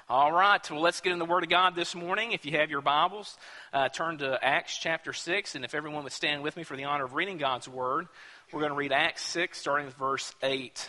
All right, well, let's get in the Word of God this morning. If you have your Bibles, turn to Acts chapter 6, and if everyone would stand with me for the honor of reading God's Word, we're going to read Acts 6, starting with verse 8.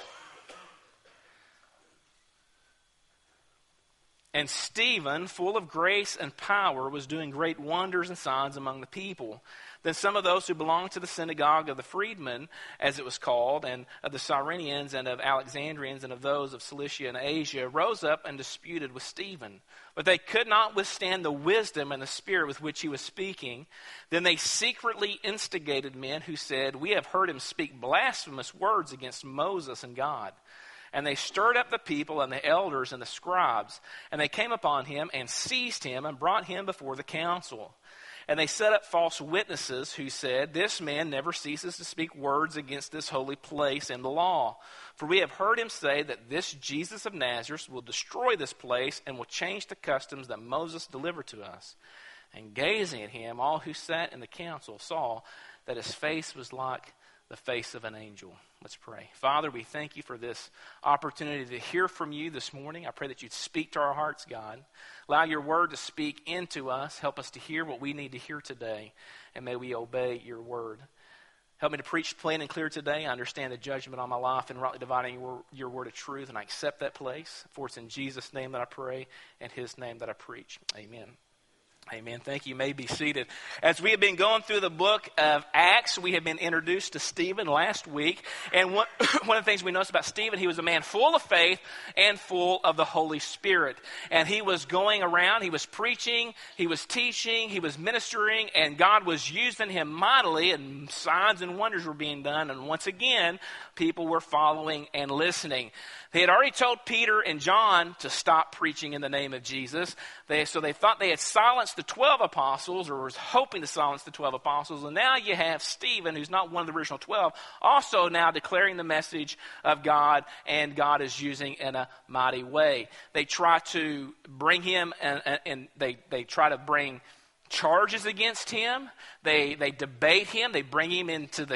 And Stephen, full of grace and power, was doing great wonders and signs among the people. Then some of those who belonged to the synagogue of the freedmen, as it was called, and of the Cyrenians and of Alexandrians and of those of Cilicia and Asia, rose up and disputed with Stephen. But they could not withstand the wisdom and the spirit with which he was speaking. Then they secretly instigated men who said, "We have heard him speak blasphemous words against Moses and God." And they stirred up the people and the elders and the scribes. And they came upon him and seized him and brought him before the council. And they set up false witnesses who said, "This man never ceases to speak words against this holy place and the law. For we have heard him say that this Jesus of Nazareth will destroy this place and will change the customs that Moses delivered to us." And gazing at him, all who sat in the council saw that his face was like the face of an angel. Let's pray. Father, we thank you for this opportunity to hear from you this morning. I pray that you'd speak to our hearts, God. Allow your word to speak into us. Help us to hear what we need to hear today, and may we obey your word. Help me to preach plain and clear today. I understand the judgment on my life and rightly dividing your word of truth, and I accept that place. For it's in Jesus' name that I pray, and his name that I preach. Amen. Amen. Thank you. You may be seated. As we have been going through the book of Acts, we have been introduced to Stephen last week. And one of the things we noticed about Stephen, he was a man full of faith and full of the Holy Spirit. And he was going around, he was preaching, he was teaching, he was ministering, and God was using him mightily, and signs and wonders were being done. And once again, people were following and listening. They had already told Peter and John to stop preaching in the name of Jesus. So they thought they had silenced the 12 apostles, or was hoping to silence the 12 apostles. And now you have Stephen, who's not one of the original 12, also now declaring the message of God, and God is using in a mighty way. They try to bring him, and they try to bring charges against him. They debate him. They bring him into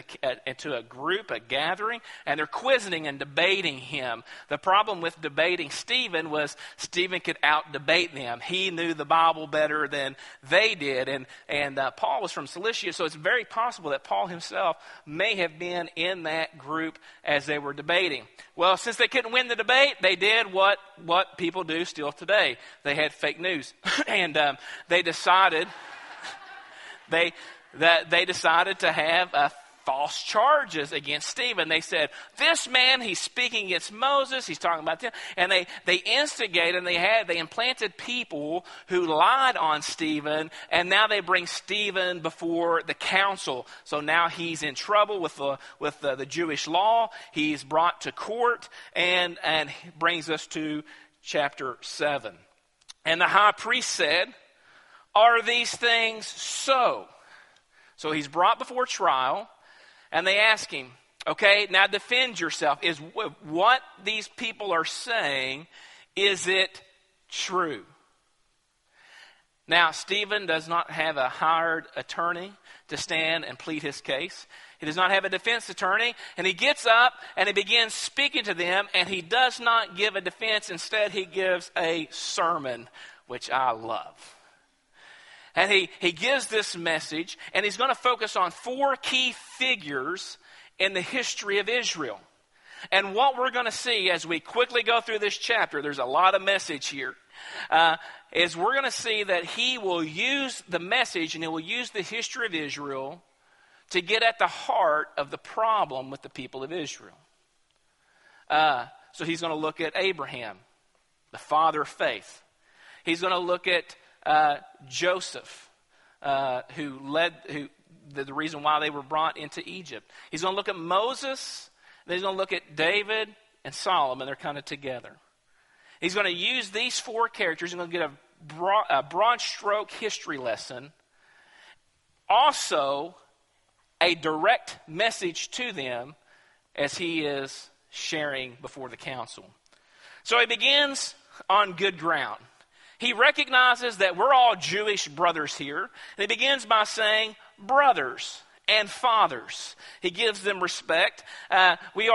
a group, a gathering, and they're quizzing and debating him. The problem with debating Stephen was Stephen could out-debate them. He knew the Bible better than they did, and Paul was from Cilicia, so it's very possible that Paul himself may have been in that group as they were debating. Well, since they couldn't win the debate, they did what people do still today. They had fake news, and they decided. They decided to have false charges against Stephen. They said, "This man, he's speaking against Moses. He's talking about them." And they instigated, and they implanted people who lied on Stephen, and now they bring Stephen before the council. So now he's in trouble with the Jewish law. He's brought to court, and brings us to chapter 7. And the high priest said, "Are these things so?" So he's brought before trial, and they ask him, "Okay, now defend yourself. Is what these people are saying, is it true?" Now, Stephen does not have a hired attorney to stand and plead his case. He does not have a defense attorney, and he gets up and he begins speaking to them, and he does not give a defense. Instead, he gives a sermon, which I love. And he gives this message, and he's going to focus on 4 key figures in the history of Israel. And what we're going to see as we quickly go through this chapter, there's a lot of message here, is we're going to see that he will use the message, and he will use the history of Israel to get at the heart of the problem with the people of Israel. So he's going to look at Abraham, the father of faith. He's going to look at Joseph, the reason why they were brought into Egypt. He's going to look at Moses, then he's going to look at David and Solomon. They're kind of together. He's going to use these 4 characters. He's going to get a broad stroke history lesson. Also, a direct message to them as he is sharing before the council. So he begins on good ground. He recognizes that we're all Jewish brothers here. And he begins by saying, brothers and fathers. He gives them respect. We are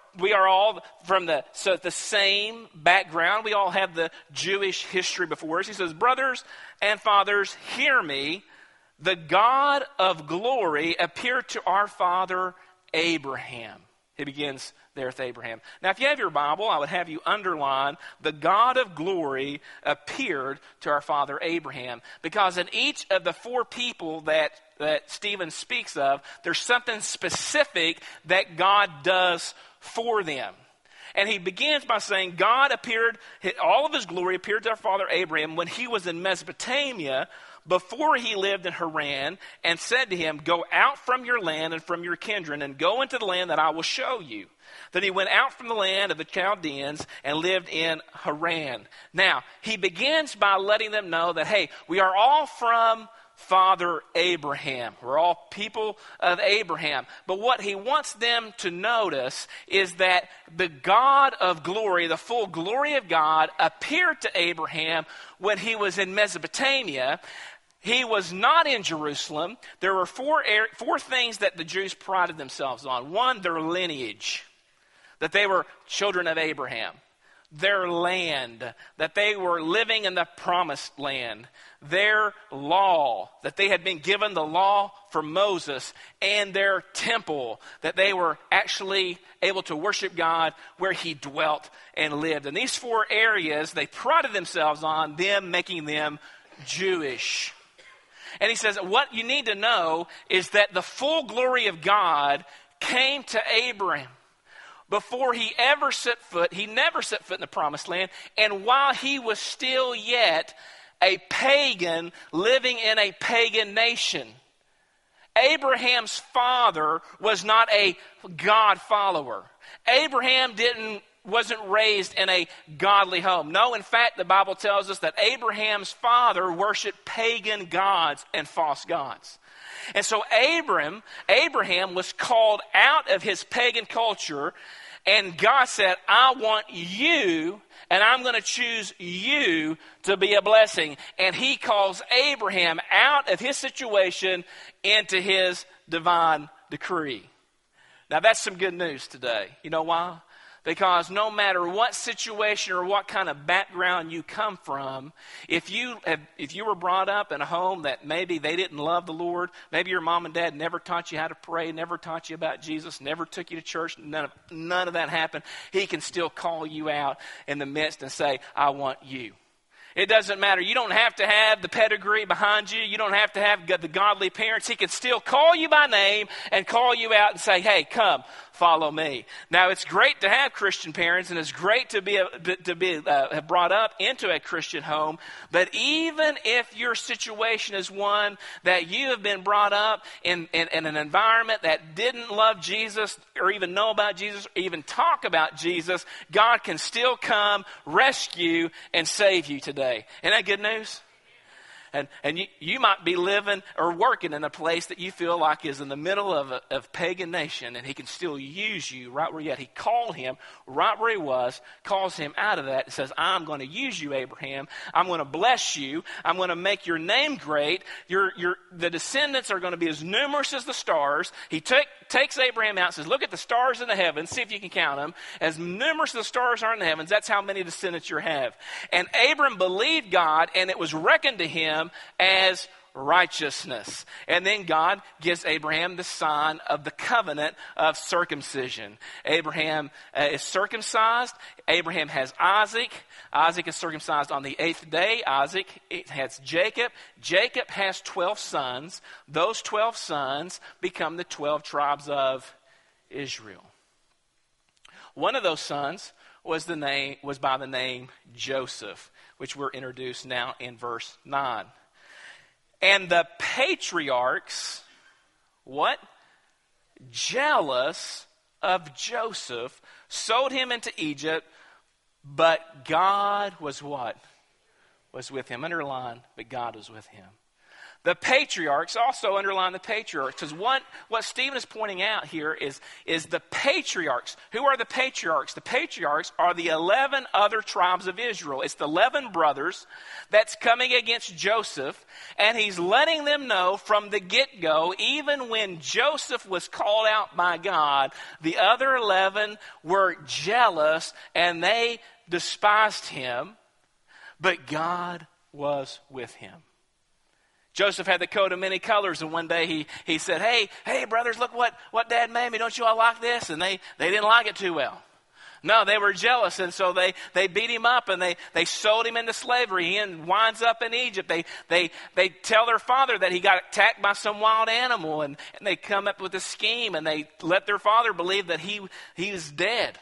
all from the same background. We all have the Jewish history before us. He says, brothers and fathers, hear me. The God of glory appeared to our father Abraham. He begins there with Abraham. Now, if you have your Bible, I would have you underline, the God of glory appeared to our father Abraham. Because in each of the four people that Stephen speaks of, there's something specific that God does for them. And he begins by saying, God appeared, all of his glory appeared to our father Abraham when he was in Mesopotamia, before he lived in Haran, and said to him, go out from your land and from your kindred, and go into the land that I will show you. Then he went out from the land of the Chaldeans and lived in Haran. Now, he begins by letting them know that, hey, we are all from Father Abraham. We're all people of Abraham. But what he wants them to notice is that the God of glory, the full glory of God, appeared to Abraham when he was in Mesopotamia. He was not in Jerusalem. There were four things that the Jews prided themselves on. One, their lineage, that they were children of Abraham. Their land, that they were living in the promised land. Their law, that they had been given the law from Moses. And their temple, that they were actually able to worship God where he dwelt and lived. And these four areas, they prided themselves on, them making them Jewish. And he says, what you need to know is that the full glory of God came to Abraham before he ever set foot. He never set foot in the promised land. And while he was still yet a pagan living in a pagan nation. Abraham's father was not a God follower. Abraham wasn't raised in a godly home. No, in fact, the Bible tells us that Abraham's father worshiped pagan gods and false gods. And so Abraham was called out of his pagan culture, and God said, I want you, and I'm going to choose you to be a blessing. And he calls Abraham out of his situation into his divine decree. Now that's some good news today. You know why? Because no matter what situation or what kind of background you come from, if you were brought up in a home that maybe they didn't love the Lord, maybe your mom and dad never taught you how to pray, never taught you about Jesus, never took you to church, none of that happened, he can still call you out in the midst and say, I want you. It doesn't matter. You don't have to have the pedigree behind you. You don't have to have the godly parents. He can still call you by name and call you out and say, hey, come, follow me. Now, it's great to have Christian parents, and it's great to be brought up into a Christian home. But even if your situation is one that you have been brought up in an environment that didn't love Jesus or even know about Jesus or even talk about Jesus, God can still come, rescue, and save you today. Isn't that good news? And you might be living or working in a place that you feel like is in the middle of a pagan nation, and he can still use you right where you're at. He called him right where he was, calls him out of that, and says, I'm going to use you, Abraham. I'm going to bless you. I'm going to make your name great. The descendants are going to be as numerous as the stars. He takes Abraham out and says, look at the stars in the heavens, see if you can count them. As numerous as the stars are in the heavens, that's how many descendants you have. And Abram believed God, and it was reckoned to him as righteousness. And then God gives Abraham the sign of the covenant of circumcision. Abraham is circumcised. Abraham has Isaac. Isaac is circumcised on the 8th day. Isaac has Jacob. Jacob has 12 sons. Those 12 sons become the 12 tribes of Israel. One of those sons was by the name Joseph, which we're introduced now in verse 9. And the patriarchs, what? Jealous of Joseph, sold him into Egypt, but God was what? Was with him. Underline, but God was with him. The patriarchs, also underline the patriarchs, because what Stephen is pointing out here is the patriarchs. Who are the patriarchs? The patriarchs are the 11 other tribes of Israel. It's the 11 brothers that's coming against Joseph, and he's letting them know from the get-go, even when Joseph was called out by God, the other 11 were jealous, and they despised him, but God was with him. Joseph had the coat of many colors, and one day he said, hey, brothers, look what Dad made me. Don't you all like this? And they didn't like it too well. No, they were jealous, and so they beat him up, and they sold him into slavery. He winds up in Egypt. They tell their father that he got attacked by some wild animal, and they come up with a scheme, and they let their father believe that he was dead.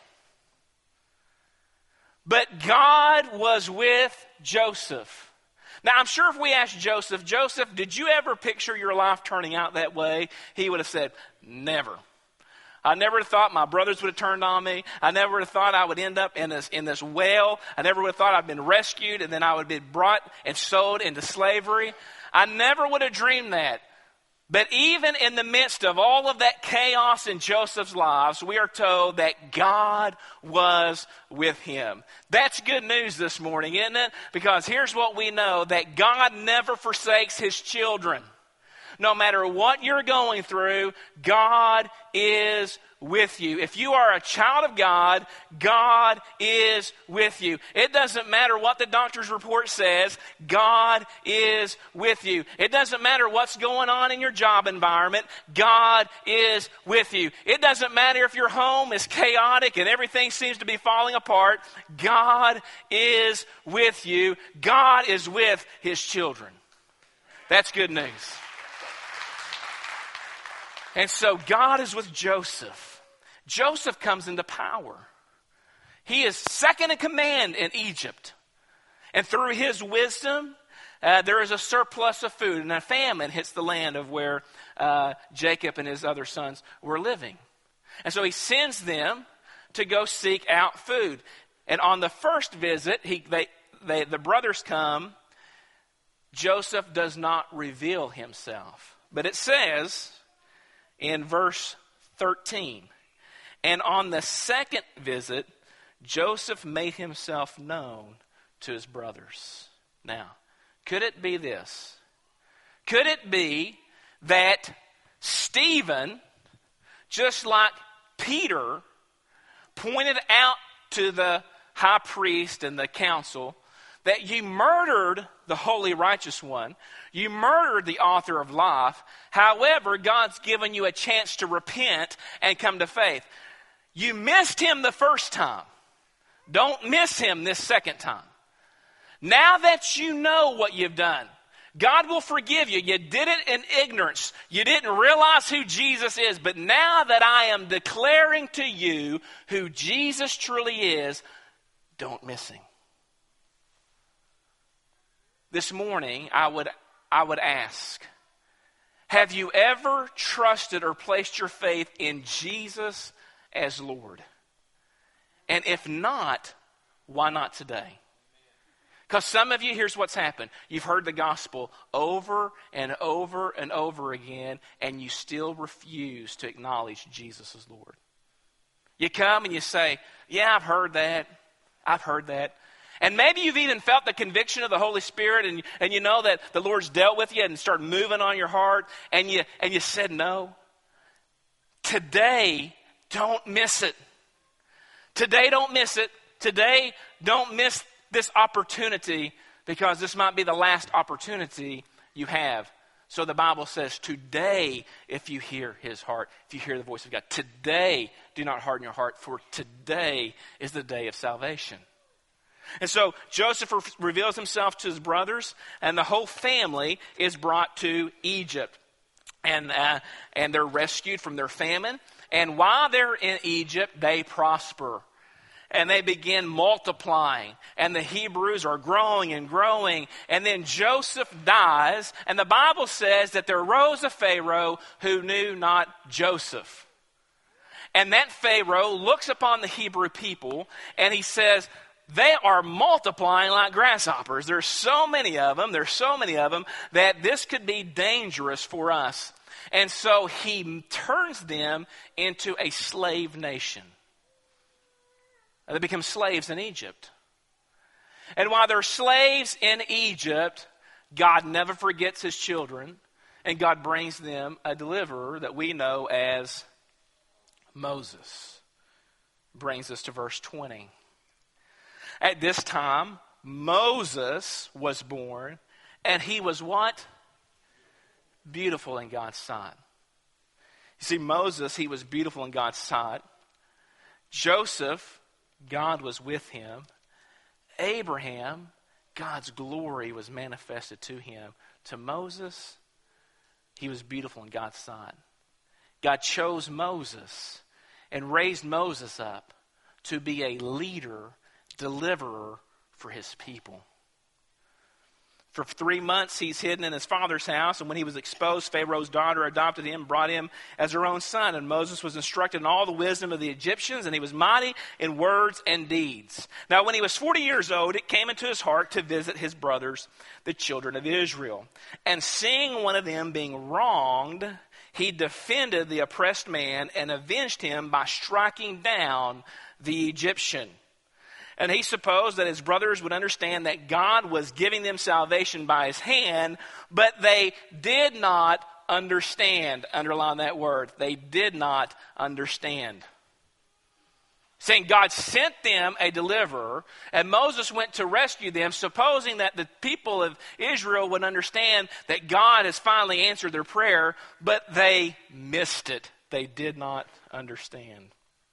But God was with Joseph. Now, I'm sure if we asked Joseph, did you ever picture your life turning out that way? He would have said, never. I never thought my brothers would have turned on me. I never would have thought I would end up in this well. I never would have thought I'd been rescued and then I would be brought and sold into slavery. I never would have dreamed that. But even in the midst of all of that chaos in Joseph's lives, we are told that God was with him. That's good news this morning, isn't it? Because here's what we know, that God never forsakes his children. No matter what you're going through, God is with you. If you are a child of God, God is with you. It doesn't matter what the doctor's report says, God is with you. It doesn't matter what's going on in your job environment, God is with you. It doesn't matter if your home is chaotic and everything seems to be falling apart, God is with you. God is with his children. That's good news. And so God is with Joseph. Joseph comes into power. He is second in command in Egypt. And through his wisdom, there is a surplus of food. And a famine hits the land of where Jacob and his other sons were living. And so he sends them to go seek out food. And on the first visit, the brothers come. Joseph does not reveal himself. But it says in verse 13, and on the second visit, Joseph made himself known to his brothers. Now, could it be this? Could it be that Stephen, just like Peter, pointed out to the high priest and the council that you murdered the holy righteous one, you murdered the author of life, however, God's given you a chance to repent and come to faith. You missed him the first time. Don't miss him this second time. Now that you know what you've done, God will forgive you. You did it in ignorance. You didn't realize who Jesus is. But now that I am declaring to you who Jesus truly is, don't miss him. This morning, I would ask, have you ever trusted or placed your faith in Jesus as Lord? And if not, why not today? Because some of you, here's what's happened. You've heard the gospel over and over and over again, and you still refuse to acknowledge Jesus as Lord. You come and you say, yeah, I've heard that. And maybe you've even felt the conviction of the Holy Spirit and you know that the Lord's dealt with you and started moving on your heart and you said no. Today, don't miss it. Today, don't miss it. Today, don't miss this opportunity because this might be the last opportunity you have. So the Bible says today, if you hear his heart, if you hear the voice of God, today, do not harden your heart, for today is the day of salvation. And so Joseph reveals himself to his brothers, and the whole family is brought to Egypt. And they're rescued from their famine. And while they're in Egypt, they prosper. And they begin multiplying. And the Hebrews are growing and growing. And then Joseph dies. And the Bible says that there arose a Pharaoh who knew not Joseph. And that Pharaoh looks upon the Hebrew people and he says, they are multiplying like grasshoppers. There's so many of them. There's so many of them that this could be dangerous for us. And so he turns them into a slave nation. They become slaves in Egypt. And while they're slaves in Egypt, God never forgets his children. And God brings them a deliverer that we know as Moses. Brings us to verse 20. At this time, Moses was born, and he was what? Beautiful in God's sight. You see, Moses, he was beautiful in God's sight. Joseph, God was with him. Abraham, God's glory was manifested to him. To Moses, he was beautiful in God's sight. God chose Moses and raised Moses up to be a leader, deliverer for his people. For 3 months, he's hidden in his father's house, and when he was exposed, Pharaoh's daughter adopted him, brought him as her own son. And Moses was instructed in all the wisdom of the Egyptians, and he was mighty in words and deeds. Now, when he was 40 years old, it came into his heart to visit his brothers, the children of Israel. And seeing one of them being wronged, he defended the oppressed man and avenged him by striking down the Egyptian. And he supposed that his brothers would understand that God was giving them salvation by his hand, but they did not understand. Underline that word. They did not understand. Saying God sent them a deliverer, and Moses went to rescue them, supposing that the people of Israel would understand that God has finally answered their prayer, but they missed it. They did not understand.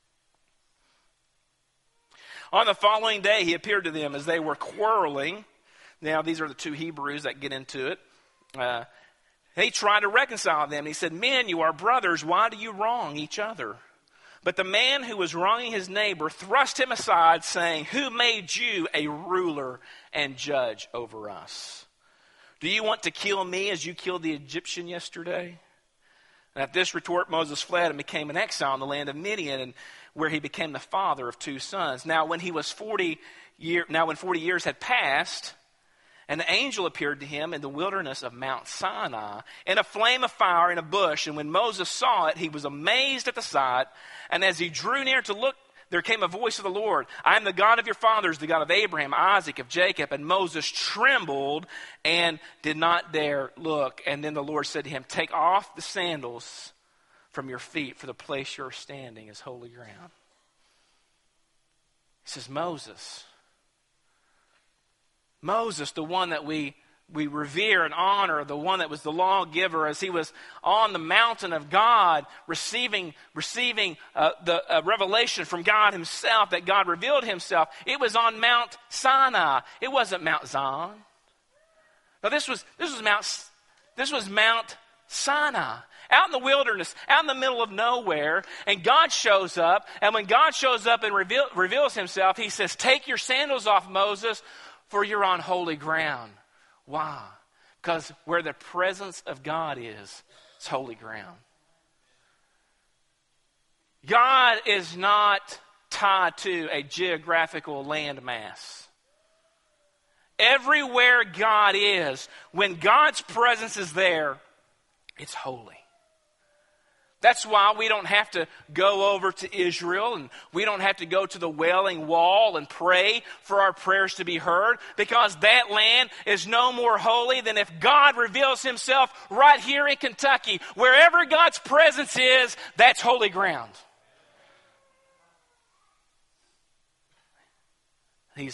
On the following day, he appeared to them as they were quarreling. Now, these are the two Hebrews that get into it. He tried to reconcile them. He said, "Men, you are brothers. Why do you wrong each other?" But the man who was wronging his neighbor thrust him aside, saying, "Who made you a ruler and judge over us? Do you want to kill me as you killed the Egyptian yesterday?" And at this retort, Moses fled and became an exile in the land of Midian, and where he became the father of 2 sons. Now, when 40 years had passed, an angel appeared to him in the wilderness of Mount Sinai in a flame of fire in a bush. And when Moses saw it, he was amazed at the sight. And as he drew near to look, there came a voice of the Lord. "I am the God of your fathers, the God of Abraham, Isaac, of Jacob." And Moses trembled and did not dare look. And then the Lord said to him, "Take off the sandals from your feet, for the place you're standing is holy ground." He says, Moses, the one that we revere and honor, the one that was the lawgiver, as he was on the mountain of God, receiving the revelation from God himself, that God revealed himself. It was on Mount Sinai. It wasn't Mount Zion. No, this was Mount Sinai. Out in the wilderness, out in the middle of nowhere, and God shows up. And when God shows up and reveals himself, he says, "Take your sandals off, Moses, for you're on holy ground." Why? Because where the presence of God is, it's holy ground. God is not tied to a geographical landmass. Everywhere God is, when God's presence is there, it's holy. That's why we don't have to go over to Israel, and we don't have to go to the Wailing Wall and pray for our prayers to be heard, because that land is no more holy than if God reveals himself right here in Kentucky. Wherever God's presence is, that's holy ground. He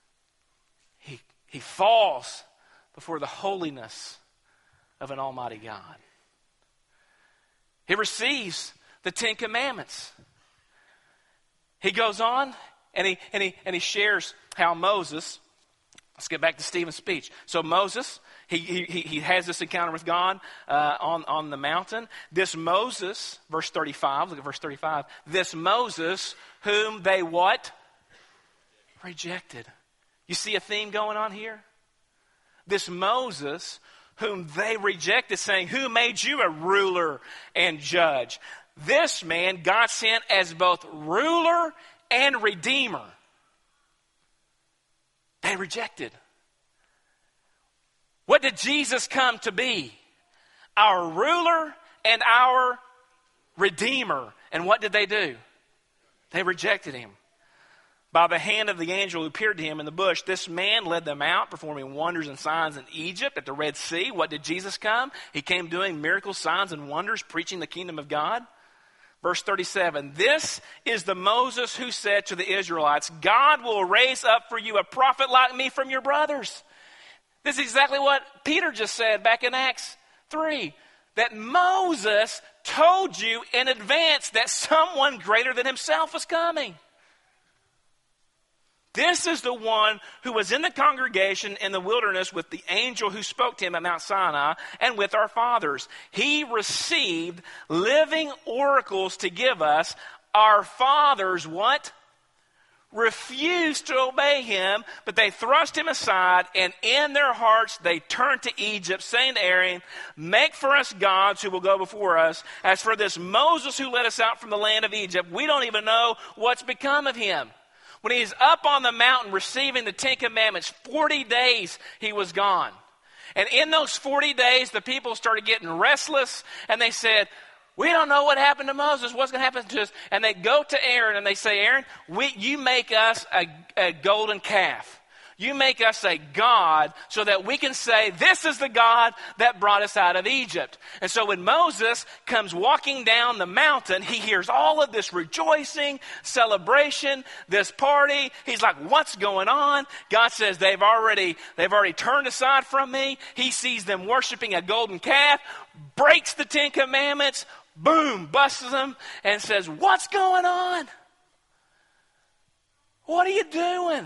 falls before the holiness of an almighty God. He receives the 10 Commandments. He goes on and he shares how Moses. Let's get back to Stephen's speech. So Moses, he has this encounter with God on the mountain. This Moses, verse 35. Look at verse 35. This Moses, whom they what? Rejected. You see a theme going on here? This Moses, whom they rejected, saying, "Who made you a ruler and judge?" This man God sent as both ruler and redeemer. They rejected. What did Jesus come to be? Our ruler and our redeemer. And what did they do? They rejected him. By the hand of the angel who appeared to him in the bush, this man led them out, performing wonders and signs in Egypt, at the Red Sea. What did Jesus come? He came doing miracles, signs, and wonders, preaching the kingdom of God. Verse 37, this is the Moses who said to the Israelites, God will raise up for you a prophet like me from your brothers. This is exactly what Peter just said back in Acts 3, that Moses told you in advance that someone greater than himself was coming. This is the one who was in the congregation in the wilderness with the angel who spoke to him at Mount Sinai and with our fathers. He received living oracles to give us. Our fathers, what? Refused to obey him, but they thrust him aside, and in their hearts they turned to Egypt, saying to Aaron, make for us gods who will go before us. As for this Moses who led us out from the land of Egypt, we don't even know what's become of him. When he's up on the mountain receiving the 10 Commandments, 40 days he was gone. And in those 40 days, the people started getting restless, and they said, we don't know what happened to Moses. What's going to happen to us? And they go to Aaron, and they say, Aaron, you make us a golden calf. You make us a God so that we can say, this is the God that brought us out of Egypt. And so when Moses comes walking down the mountain, he hears all of this rejoicing, celebration, this party. He's like, what's going on? God says, they've already turned aside from me. He sees them worshiping a golden calf, breaks the 10 Commandments, boom, busts them, and says, what's going on? What are you doing?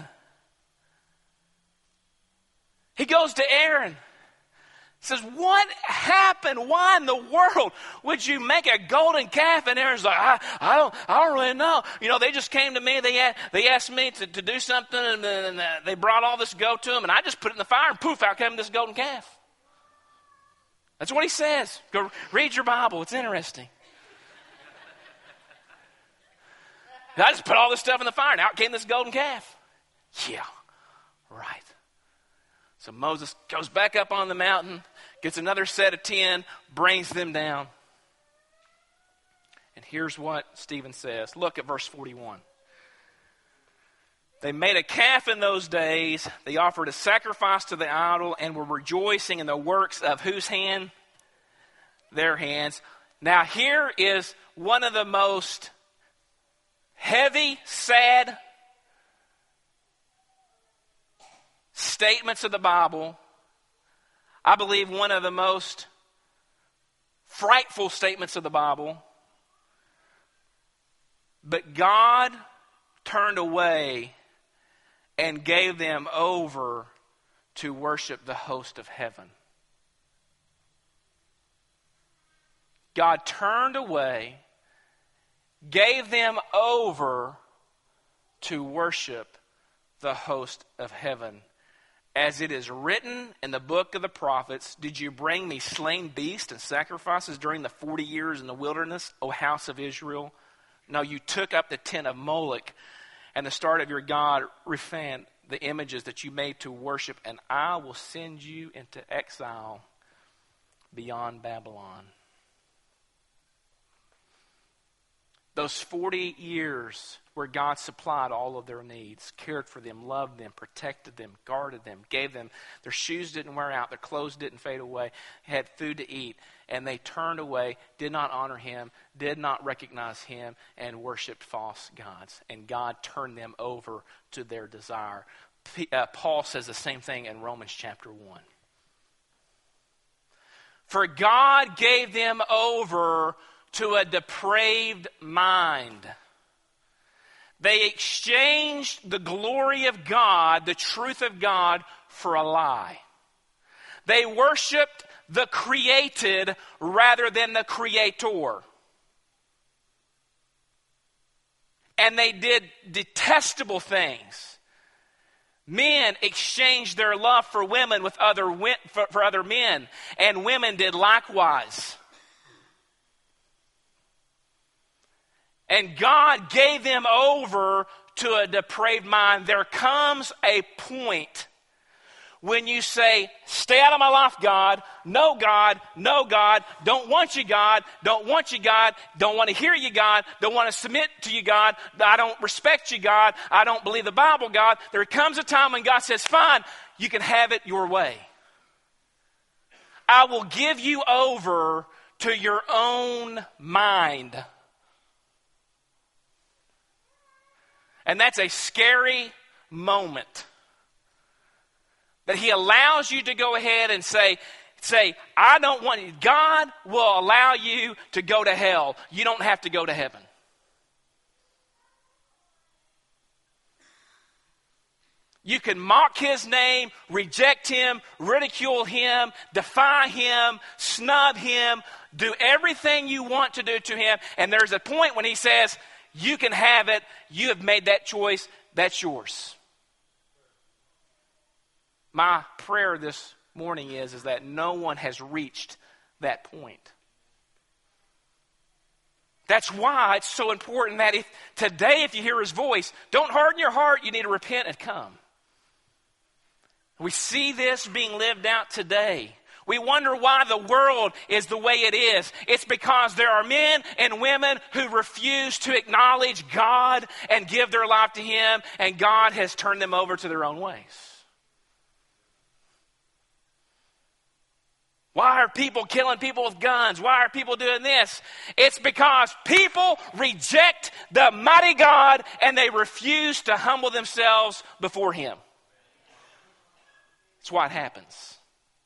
He goes to Aaron, says, what happened? Why in the world would you make a golden calf? And Aaron's like, I don't really know. You know, they just came to me. They asked me to do something, and they brought all this goat to them, and I just put it in the fire, and poof, out came this golden calf. That's what he says. Go read your Bible. It's interesting. I just put all this stuff in the fire, and out came this golden calf. Yeah, right. So Moses goes back up on the mountain, gets another set of 10, brings them down. And here's what Stephen says. Look at verse 41. They made a calf in those days. They offered a sacrifice to the idol and were rejoicing in the works of whose hand? Their hands. Now here is one of the most heavy, sad statements of the Bible. I believe one of the most frightful statements of the Bible. But God turned away and gave them over to worship the host of heaven. God turned away, gave them over to worship the host of heaven. As it is written in the book of the prophets, did you bring me slain beasts and sacrifices during the 40 years in the wilderness, O house of Israel? No, you took up the tent of Moloch and the start of your god, Rephan, the images that you made to worship, and I will send you into exile beyond Babylon. Those 40 years where God supplied all of their needs, cared for them, loved them, protected them, guarded them, gave them, their shoes didn't wear out, their clothes didn't fade away, had food to eat, and they turned away, did not honor him, did not recognize him, and worshiped false gods. And God turned them over to their desire. Paul says the same thing in Romans chapter 1. For God gave them over to a depraved mind. They exchanged the glory of God, the truth of God, for a lie. They worshiped the created rather than the creator. And they did detestable things. Men exchanged their love for women with for other men, and women did likewise. And God gave them over to a depraved mind, there comes a point when you say, stay out of my life, God. No, God. No, God. Don't want you, God. Don't want you, God. Don't want to hear you, God. Don't want to submit to you, God. I don't respect you, God. I don't believe the Bible, God. There comes a time when God says, fine, you can have it your way. I will give you over to your own mind. And that's a scary moment. That he allows you to go ahead and say, I don't want you. God will allow you to go to hell. You don't have to go to heaven. You can mock his name, reject him, ridicule him, defy him, snub him, do everything you want to do to him. And there's a point when he says, you can have it. You have made that choice. That's yours. My prayer this morning is that no one has reached that point. That's why it's so important that if you hear his voice, don't harden your heart. You need to repent and come. We see this being lived out today. We wonder why the world is the way it is. It's because there are men and women who refuse to acknowledge God and give their life to him, and God has turned them over to their own ways. Why are people killing people with guns? Why are people doing this? It's because people reject the mighty God and they refuse to humble themselves before him. That's why it happens.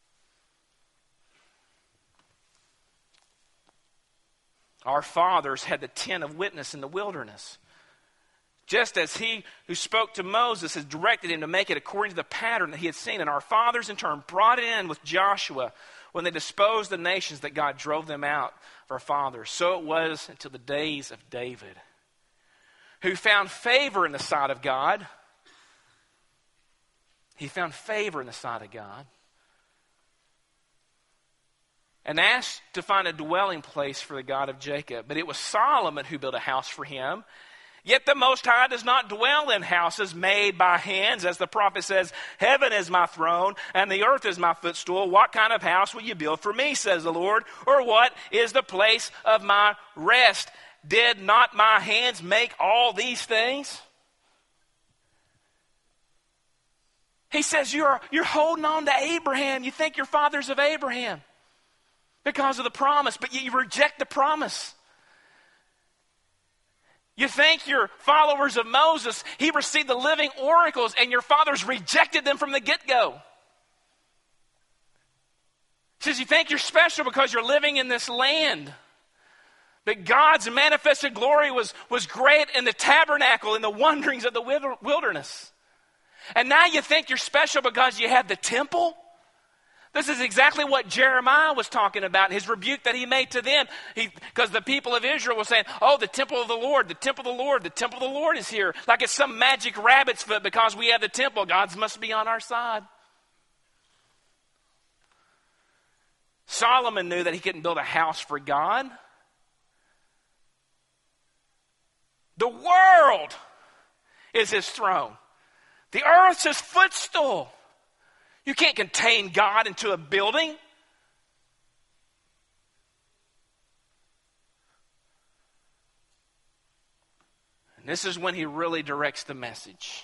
Our fathers had the tent of witness in the wilderness. Just as he who spoke to Moses has directed him to make it according to the pattern that he had seen. And our fathers in turn brought it in with Joshua when they disposed the nations that God drove them out of our fathers. So it was until the days of David, who found favor in the sight of God. He found favor in the sight of God. And asked to find a dwelling place for the God of Jacob. But it was Solomon who built a house for him. Yet the Most High does not dwell in houses made by hands. As the prophet says, heaven is my throne and the earth is my footstool. What kind of house will you build for me, says the Lord? Or what is the place of my rest? Did not my hands make all these things? He says, you're holding on to Abraham. You think your father's of Abraham because of the promise, but you reject the promise. You think you're followers of Moses. He received the living oracles, and your fathers rejected them from the get-go. He says, you think you're special because you're living in this land. But God's manifested glory was great in the tabernacle, in the wanderings of the wilderness. And now you think you're special because you have the temple? This is exactly what Jeremiah was talking about in his rebuke that he made to them. Because the people of Israel were saying, oh, the temple of the Lord, the temple of the Lord, the temple of the Lord is here. Like it's some magic rabbit's foot because we have the temple. God must be on our side. Solomon knew that he couldn't build a house for God. The world is his throne. The earth's his footstool. You can't contain God into a building. And this is when he really directs the message.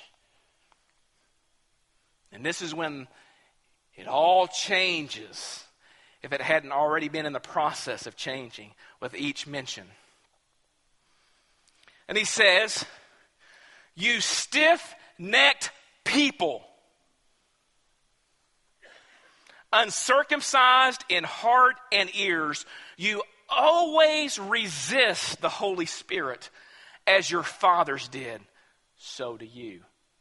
And this is when it all changes, if it hadn't already been in the process of changing with each mention. And he says, you stiff-necked people, uncircumcised in heart and ears, you always resist the Holy Spirit as your fathers did, so do you.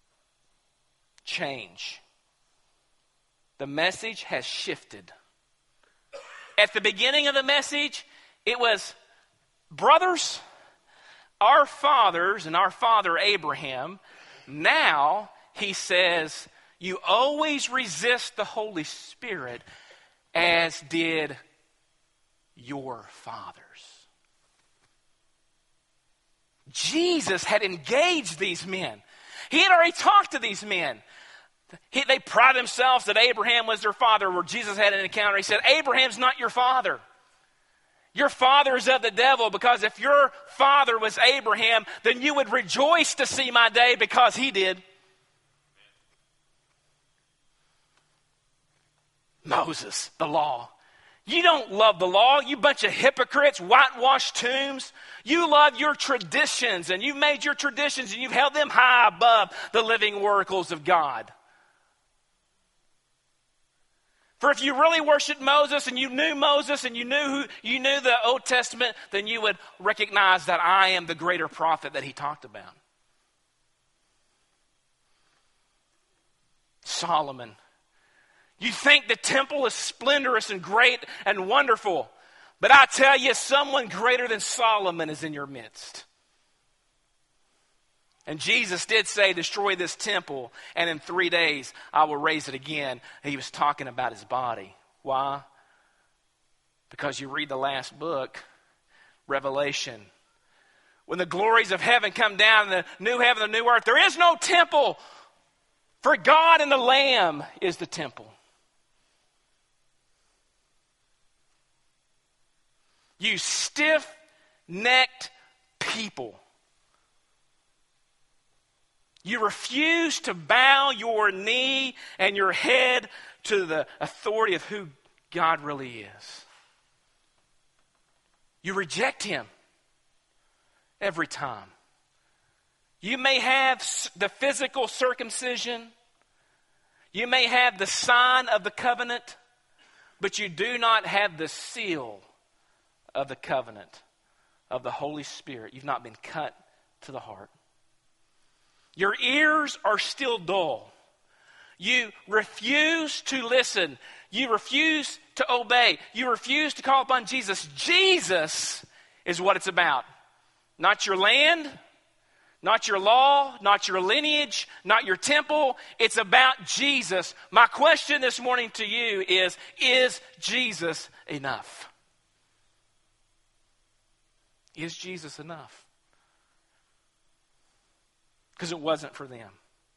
Change. The message has shifted. At the beginning of the message, it was, brothers, our fathers and our father Abraham. Now he says, you always resist the Holy Spirit as did your fathers. Jesus had engaged these men. He had already talked to these men. They pride themselves that Abraham was their father, where Jesus had an encounter. He said, Abraham's not your father. Your father is of the devil, because if your father was Abraham, then you would rejoice to see my day because he did. Moses, the law. You don't love the law, you bunch of hypocrites, whitewashed tombs. You love your traditions, and you've made your traditions and you've held them high above the living oracles of God. For if you really worshiped Moses and you knew Moses and you knew the Old Testament, then you would recognize that I am the greater prophet that he talked about. Solomon. You think the temple is splendorous and great and wonderful, but I tell you, someone greater than Solomon is in your midst. And Jesus did say, destroy this temple, and in 3 days I will raise it again. And he was talking about his body. Why? Because you read the last book, Revelation. When the glories of heaven come down, the new heaven, the new earth, there is no temple. For God and the Lamb is the temple. You stiff-necked people. You refuse to bow your knee and your head to the authority of who God really is. You reject him every time. You may have the physical circumcision. You may have the sign of the covenant, but you do not have the seal of the covenant of the Holy Spirit. You've not been cut to the heart. Your ears are still dull. You refuse to listen. You refuse to obey. You refuse to call upon Jesus. Jesus is what it's about. Not your land, not your law, not your lineage, not your temple. It's about Jesus. My question this morning to you is Jesus enough? Is Jesus enough? Because it wasn't for them.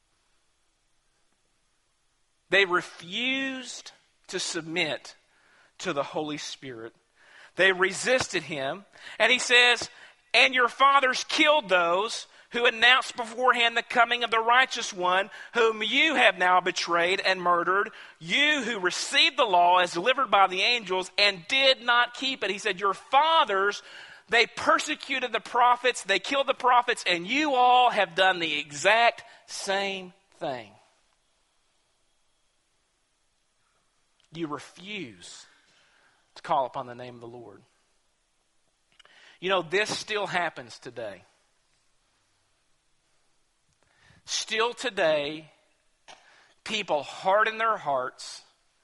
They refused to submit to the Holy Spirit. They resisted him. And he says, and your fathers killed those who announced beforehand the coming of the righteous one, whom you have now betrayed and murdered, you who received the law as delivered by the angels and did not keep it. He said, your fathers, they persecuted the prophets, they killed the prophets, and you all have done the exact same thing. You refuse to call upon the name of the Lord. You know, this still happens today. Still today, people harden their hearts.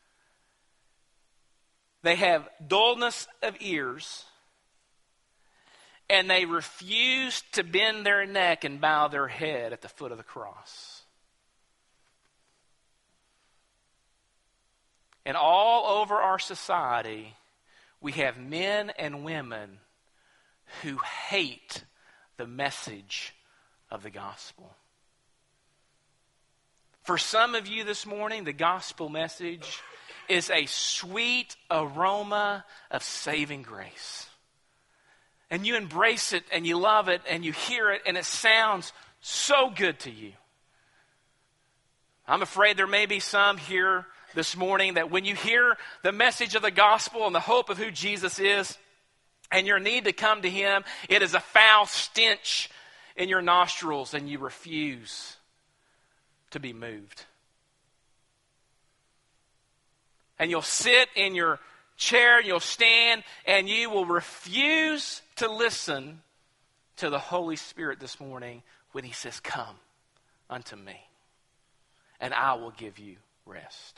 They have dullness of ears. And they refuse to bend their neck and bow their head at the foot of the cross. And all over our society, we have men and women who hate the message of the gospel. For some of you this morning, the gospel message is a sweet aroma of saving grace. And you embrace it and you love it and you hear it and it sounds so good to you. I'm afraid there may be some here this morning that when you hear the message of the gospel and the hope of who Jesus is and your need to come to him, it is a foul stench in your nostrils and you refuse to be moved. And you'll sit in your chair, you'll stand, and you will refuse to listen to the Holy Spirit this morning when he says, come unto me, and I will give you rest.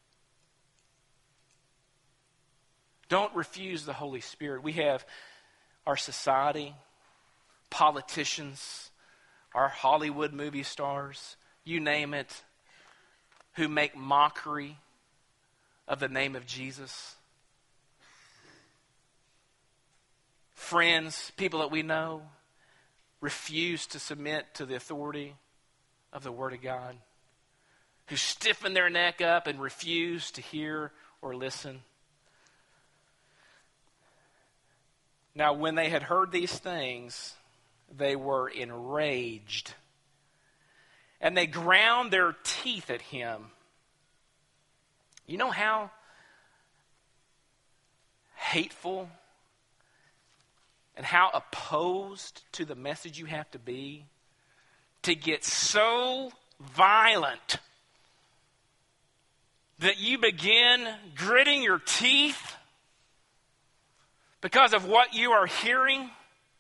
Don't refuse the Holy Spirit. We have our society, politicians, our Hollywood movie stars, you name it, who make mockery of the name of Jesus. Friends, people that we know, refused to submit to the authority of the Word of God, who stiffened their neck up and refused to hear or listen. Now, when they had heard these things, they were enraged, and they ground their teeth at him. You know how hateful and how opposed to the message you have to be to get so violent that you begin gritting your teeth because of what you are hearing?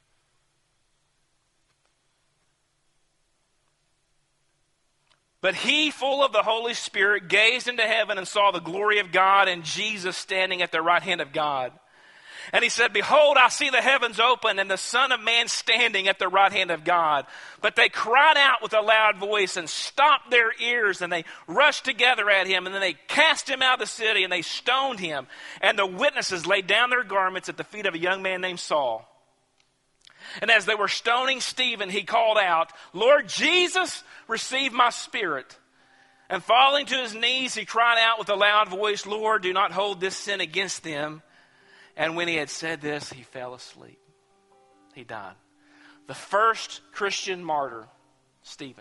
But he, full of the Holy Spirit, gazed into heaven and saw the glory of God and Jesus standing at the right hand of God. And he said, "Behold, I see the heavens open and the Son of Man standing at the right hand of God." But they cried out with a loud voice and stopped their ears, and they rushed together at him, and then they cast him out of the city, and they stoned him. And the witnesses laid down their garments at the feet of a young man named Saul. And as they were stoning Stephen, he called out, "Lord Jesus, receive my spirit." And falling to his knees, he cried out with a loud voice, "Lord, do not hold this sin against them." And when he had said this, he fell asleep. He died. The first Christian martyr, Stephen.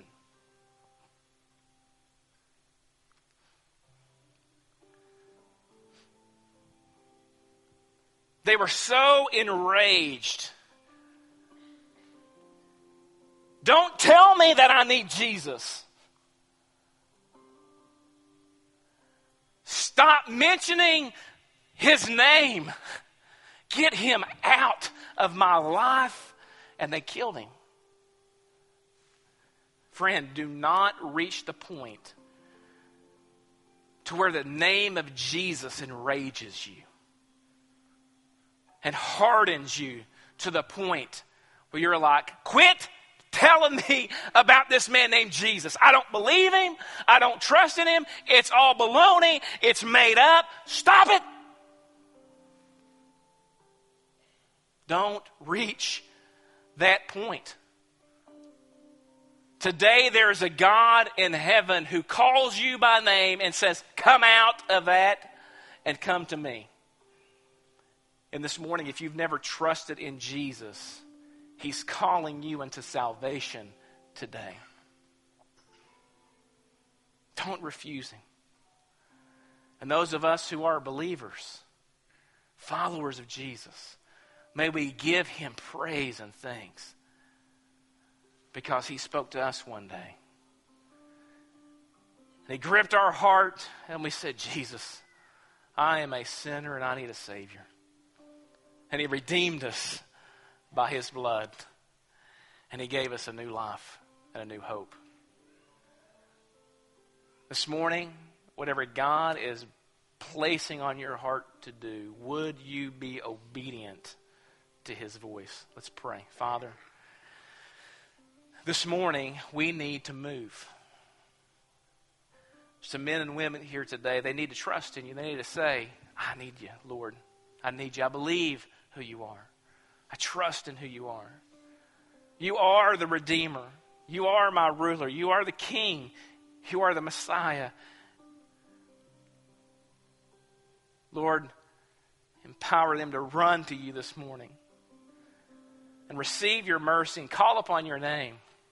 They were so enraged. Don't tell me that I need Jesus. Stop mentioning his name. Get him out of my life. And they killed him. Friend, do not reach the point to where the name of Jesus enrages you and hardens you to the point where you're like, quit telling me about this man named Jesus. I don't believe him. I don't trust in him. It's all baloney. It's made up. Stop it. Don't reach that point. Today there is a God in heaven who calls you by name and says, come out of that and come to me. And this morning, if you've never trusted in Jesus, he's calling you into salvation today. Don't refuse him. And those of us who are believers, followers of Jesus, may we give him praise and thanks because he spoke to us one day. And he gripped our heart and we said, Jesus, I am a sinner and I need a Savior. And he redeemed us by his blood. And he gave us a new life and a new hope. This morning, whatever God is placing on your heart to do, would you be obedient to his voice? Let's pray. Father, this morning we need to move. Some men and women here today, they need to trust in you. They need to say, I need you, Lord. I need you. I believe who you are. I trust in who you are. You are the Redeemer. You are my ruler. You are the King. You are the Messiah. Lord, empower them to run to you this morning and receive your mercy and call upon your name.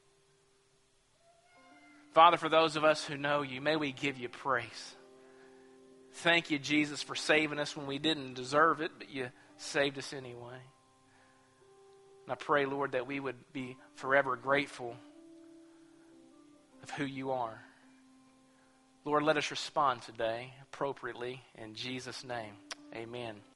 Father, for those of us who know you, may we give you praise. Thank you, Jesus, for saving us when we didn't deserve it, but you saved us anyway. And I pray, Lord, that we would be forever grateful of who you are. Lord, let us respond today appropriately. In Jesus' name, amen.